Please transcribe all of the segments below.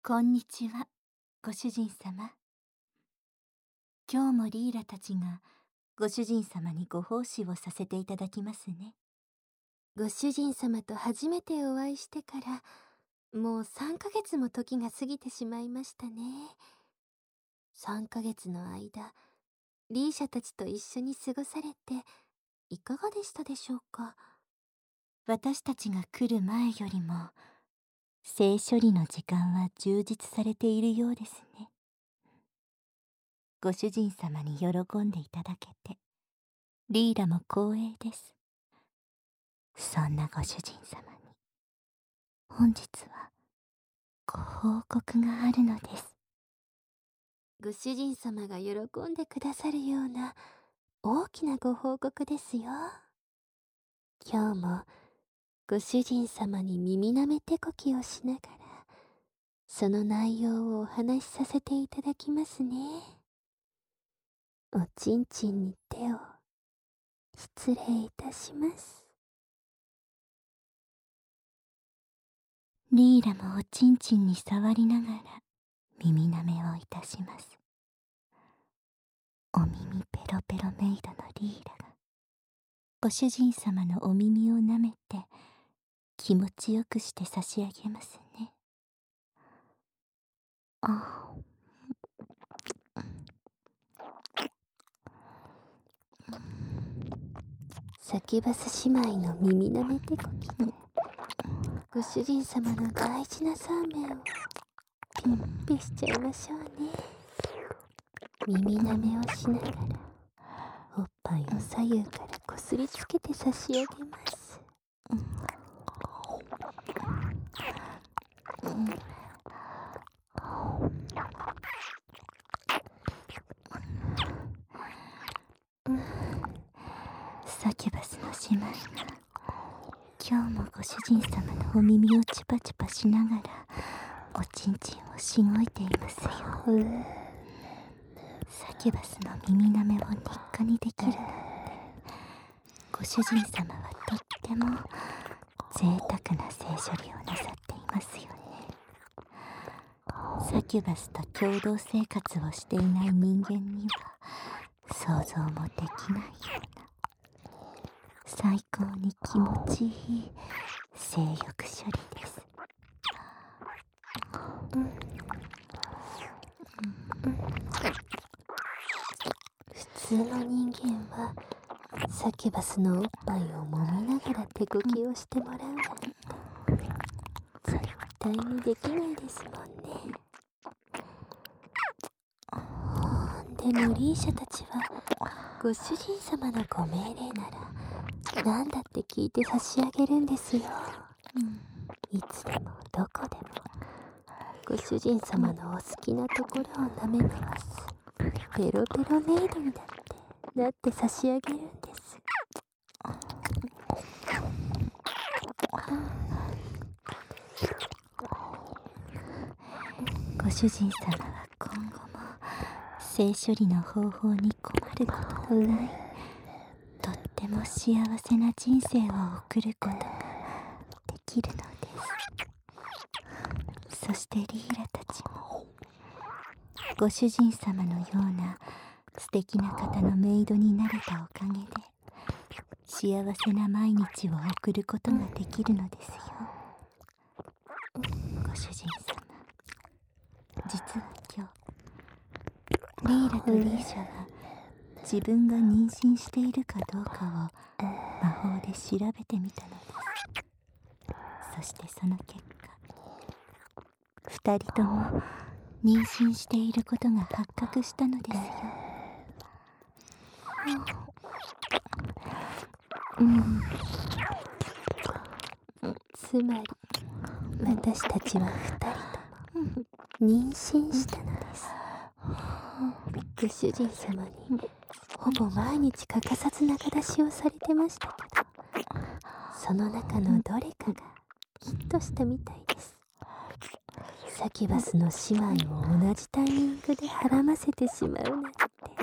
こんにちは、ご主人様。今日もリーラたちがご主人様にご奉仕をさせていただきますね。 ご主人様と初めてお会いしてからもう3ヶ月も時が過ぎてしまいましたね。3ヶ月の間、リーシャたちと一緒に過ごされていかがでしたでしょうか。 私たちが来る前よりも性処理の時間は充実されているようですね。ご主人様に喜んでいただけてリーラも光栄です。そんなご主人様に本日はご報告があるのです。 ご主人様が喜んでくださるような大きなご報告ですよ。今日もご主人様に耳なめてこきをしながらその内容をお話しさせていただきますね。おちんちんに手を失礼いたします。 リーラもおちんちんに触りながら耳なめをいたします。お耳ペロペロメイドのリーラがご主人様のお耳を舐めて気持ちよくして差し上げますね。 サキュバス姉妹の耳なめてこきでご主人様の大事なそうめんをピッピしちゃいましょうね。耳なめをしながらおっぱいを左右からこすりつけて差し上げます。 サキュバスの姉妹が今日もご主人様のお耳をチュパチュパしながらおちんちんをしごいていますよ。サキュバスの耳なめを日課にできるなんてご主人様はとっても贅沢な性処理をなさっていますよね。サキュバスと共同生活をしていない人間には想像もできないような最高に気持ちいい性欲処理です。 普通の人間はサキュバスのおっぱいを揉みながら手こきをしてもらうなんて絶対にできないですもんね。でもリーシャたちはご主人様のご命令なら何だって聞いて差し上げるんですよ。いつでもどこでもご主人様のお好きなところを舐め回すペロペロメイドにだってなって差し上げるんです。 ご主人様は今後も性処理の方法に困ることのないとっても幸せな人生を送ることができるのです。そしてリーラたちもご主人様のような素敵な方のメイドになれたおかげで幸せな毎日を送ることができるのですよ。ご主人様、実は今日リーラとリーシャは自分が妊娠しているかどうかを魔法で調べてみたのです。そしてその結果、二人とも妊娠していることが発覚したのですよ。 つまり私たちは二人とも妊娠したのです。ご主人様にほぼ毎日欠かさず仲出しをされてましたけど、その中のどれかがヒットしたみたいです。サキュバスの姉妹を同じタイミングではらませてしまうなんて。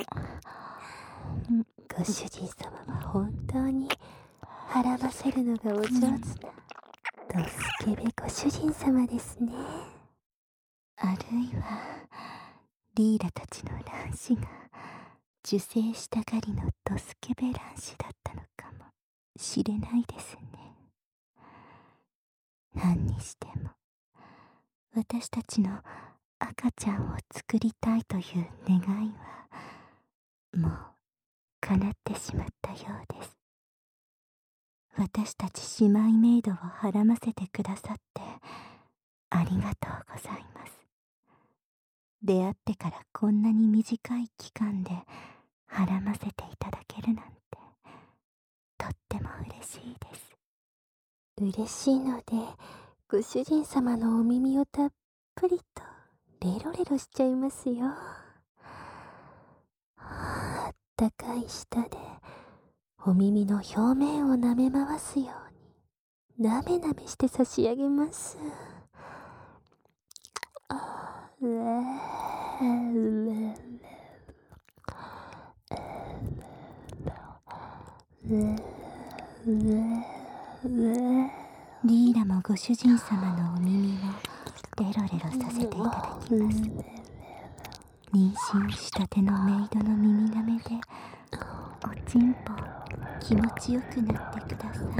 ご主人様は本当にはらませるのがお上手なドスケベご主人様ですね。 あるいはリーラたちの卵子が受精したがりのドスケベ卵子だったのかもしれないですね。何にしても私たちの赤ちゃんを作りたいという願いはもう叶ってしまったようです。私たち姉妹メイドをはらませてくださってありがとうございます。出会ってからこんなに短い期間ではらませていただけるなんてとっても嬉しいです。 嬉しいのでご主人様のお耳をたっぷりとレロレロしちゃいますよ。あったかい舌でお耳の表面を舐め回すようになめなめして差し上げます。 リーラもご主人様のお耳をレロレロさせていただきます。妊娠したてのメイドの耳なめでおちんぽ気持ちよくなってください。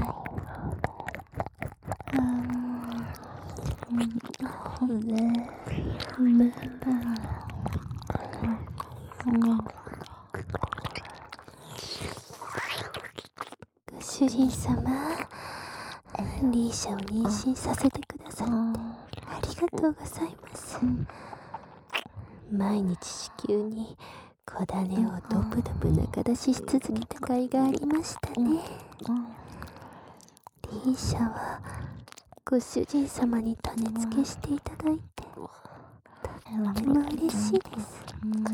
ご主人様、リーシャを妊娠させてくださってありがとうございます。毎日子宮に小種をドブドブ中出しし続けた甲斐がありましたね。リーシャはご主人様に種付けしていただいてとっても嬉しいです。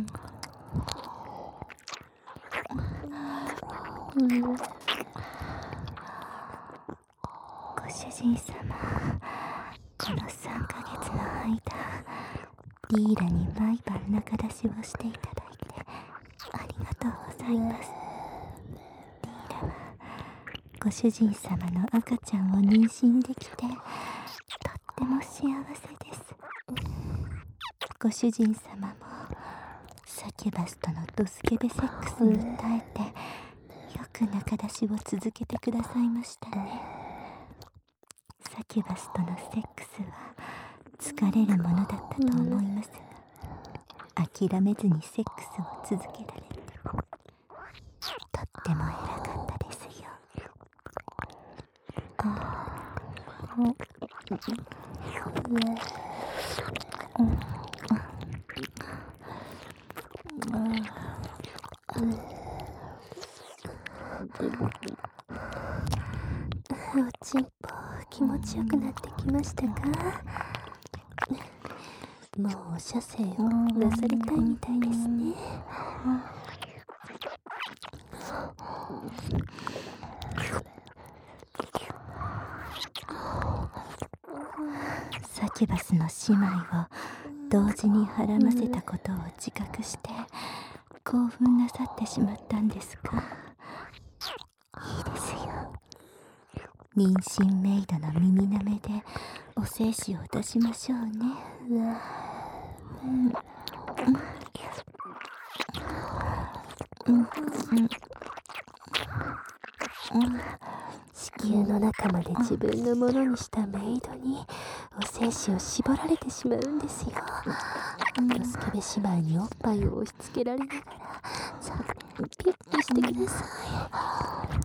ご主人様、この3ヶ月の間リーラに毎晩中出しをしていただいてありがとうございます。リーラはご主人様の赤ちゃんを妊娠できてとっても幸せです。ご主人様もサキュバスとのドスケベセックスに耐えてよく中出しを続けてくださいましたね。サキュバスとのセックスは疲れるものだったと思いますが諦めずにセックスを続けられてとっても偉かったですよ。 おちんぽ気持ちよくなってきましたか？もうお射精をなさりたいみたいですね。 サキュバスの姉妹を同時にはらませたことを自覚して興奮なさってしまったんですか。いいですよ。妊娠メイドの耳なめでお精子を出しましょうね。 子宮の中まで自分のものにしたメイドにお精子を絞られてしまうんですよ。ドスケベ姉妹におっぱいを押し付けられながらさあピュッとしてください。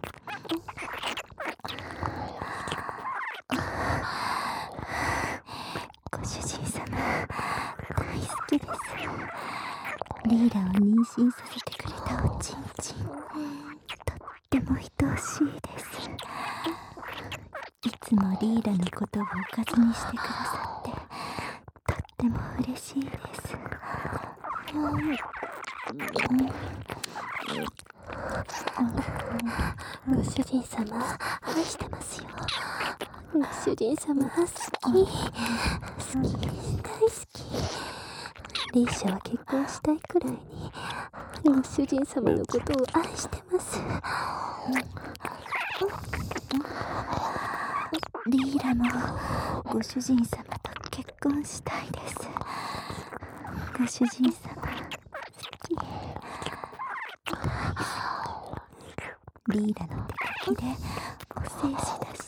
ご主人様大好きです。リーラを妊娠させてくれたおちんちんとっても愛おしいです。いつもリーラのことをおかずにしてくださってとっても嬉しいです。 ご主人様愛してますよ。ご主人様好き大好き。リーシャは結婚したいくらいにご主人様のことを愛してます。 リーラもご主人様と結婚したいです。 ご主人様リーラの手書きでお精子出して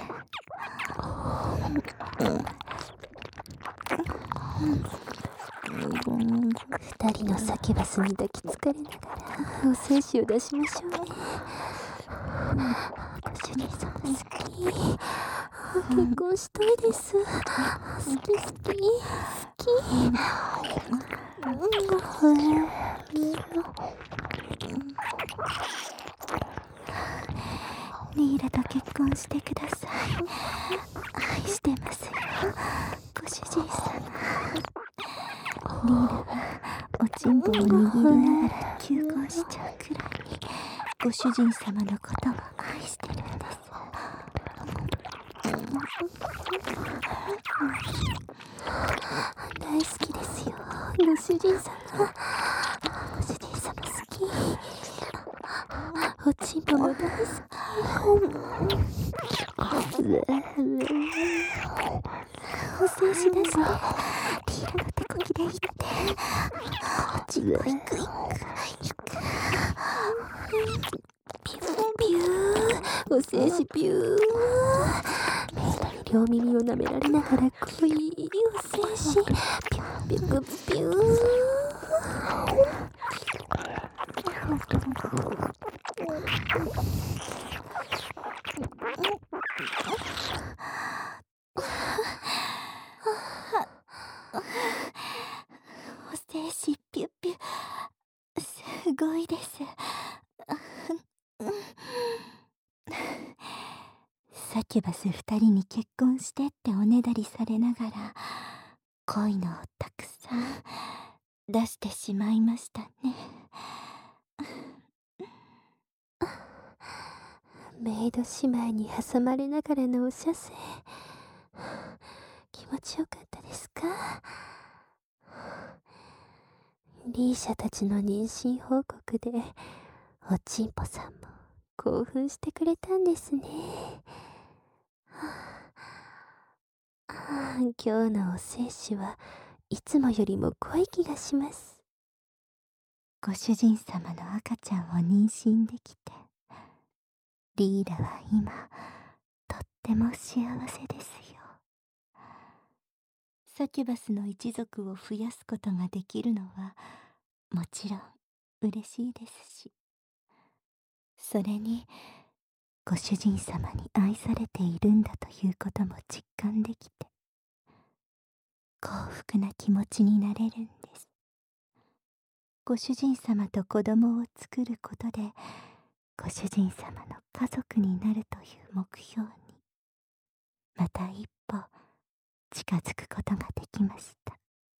二人のサキュバスに抱きつかれながらお精子を出しましょうね。ご主人様好き。結婚したいです。好き好き好き。 リーラと結婚してください。愛してますよ、ご主人様。リーラはおちんぼを握りながら求婚しちゃうくらいにご主人様のことを愛してるんです。 大好きですよ、ご主人様。ご主人様好き。おちんぼも大好き。 お精子出してリーラの手こきでいっておちんぼいくいくピューピュー。お精子ピュー。メイドに両耳を舐められながら濃いお精子ピューピューピュー。 お精子ピュッピュすごいです。サキュバス二人に結婚してっておねだりされながら恋のをたくさん出してしまいましたね。 メイド姉妹に挟まれながらのお射精、気持ちよかったですか？リーシャたちの妊娠報告でおちんぽさんも興奮してくれたんですね。今日のお精子はいつもよりも濃い気がします。 ご主人様の赤ちゃんを妊娠できてリーラは今とっても幸せですよ。サキュバスの一族を増やすことができるのはもちろん嬉しいですし、それにご主人様に愛されているんだということも実感できて幸福な気持ちになれるんです。ご主人様と子供を作ることでご主人様の家族になるという目標にまた一歩近づくことができました。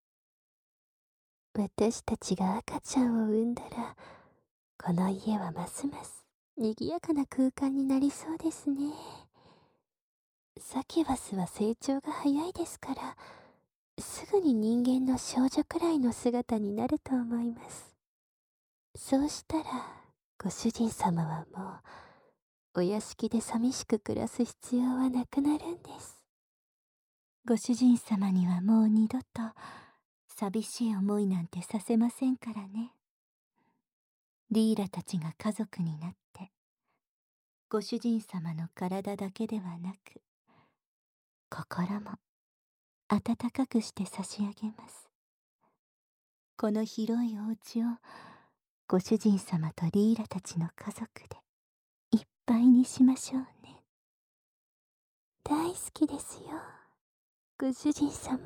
私たちが赤ちゃんを産んだらこの家はますます賑やかな空間になりそうですね。サキュバスは成長が早いですからすぐに人間の少女くらいの姿になると思います。そうしたらご主人様はもうお屋敷で寂しく暮らす必要はなくなるんです。 ご主人様にはもう二度と寂しい思いなんてさせませんからね。リーラたちが家族になってご主人様の体だけではなく心も温かくして差し上げます。この広いお家をご主人様とリーラたちの家族でいっぱいにしましょうね。 大好きですよ、ご主人様。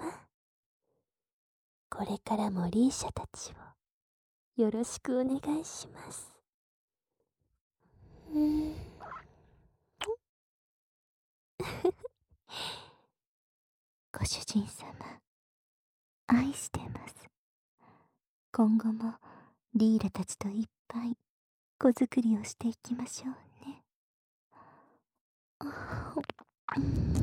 これからもリーシャたちをよろしくお願いします。 ご主人様、愛してます。今後もリーラたちといっぱい子作りをしていきましょうね。